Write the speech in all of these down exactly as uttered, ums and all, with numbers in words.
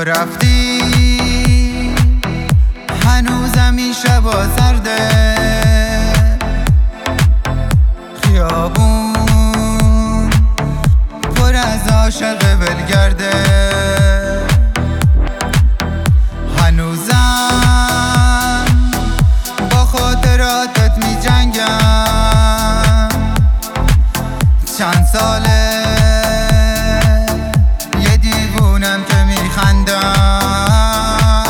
رفتی هنوزم این شبا سرده، خیابون پر از عاشق ولگرده، هنوزم با خاطراتت می جنگم. چند ساله یه دیوونم که می خندم.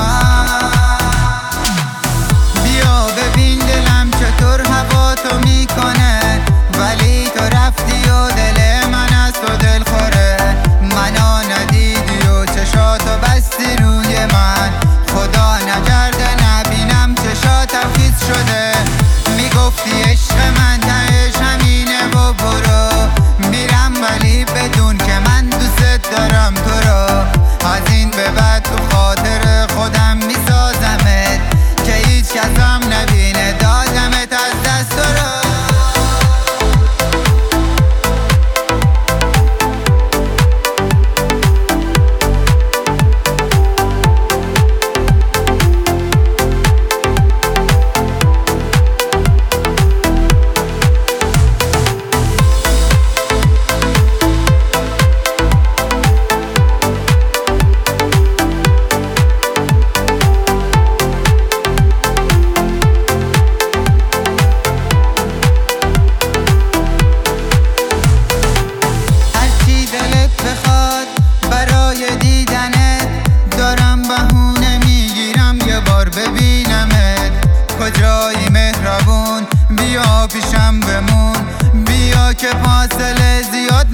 بیا ببین دلم چطور هوا تو می کنه، ولی تو رفتی و دل من از تو دل خوره. منو ندیدی و چشاتو بستی روی من، خدا نکرده نبینم چشاتم خیس شده. میگفتی عشق من تهش همینه و برو، میرم ولی بدون که من دوست دارم تو رو. از این به بعد تو خاطر خودم میسازمت که هیچ کسم نبینه دادمت از دست تو رو. برای دیدنت دارم بهونه میگیرم یه بار ببینمت. کجایی مهربون بیا پیشم بمون، بیا که فاصله زیاد